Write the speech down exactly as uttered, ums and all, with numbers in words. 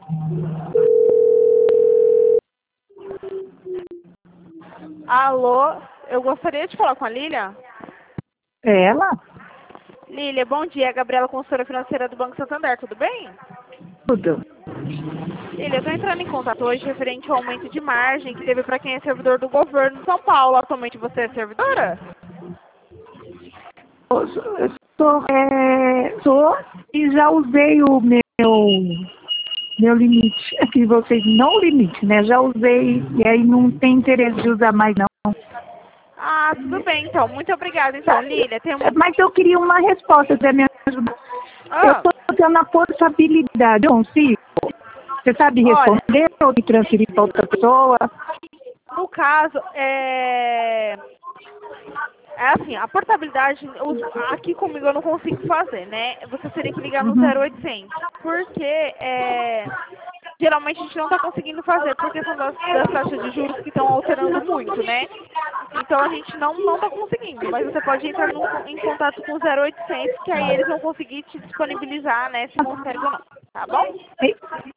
Alô, eu gostaria de falar com a Lília. É ela? Lília, bom dia. É a Gabriela, consultora financeira do Banco Santander, tudo bem? Tudo. Lília, eu estou entrando em contato hoje referente ao aumento de margem que teve para quem é servidor do governo de São Paulo. Atualmente você é servidora? Eu sou, eu sou, é, sou e já usei o meu, meu limite. Aqui vocês não limite, né? Já usei e aí não tem interesse de usar mais não. Ah, tudo bem então. Muito obrigada então, Lília. Tem um... Mas eu queria uma resposta para me ajudar. Eu Ah, estou tendo a portabilidade, eu consigo? Você sabe olha, responder ou me transferir para outra pessoa? no caso, é... É assim, a portabilidade, os- aqui comigo eu não consigo fazer, né? Você teria que ligar no Uhum. zero oitocentos, porque é, geralmente a gente não está conseguindo fazer, por questão das, das taxas de juros que estão alterando muito, né? Então a gente não não está conseguindo, mas você pode entrar num- em contato com o zero oitocentos, que aí eles vão conseguir te disponibilizar, né, se consegue ou não, tá bom?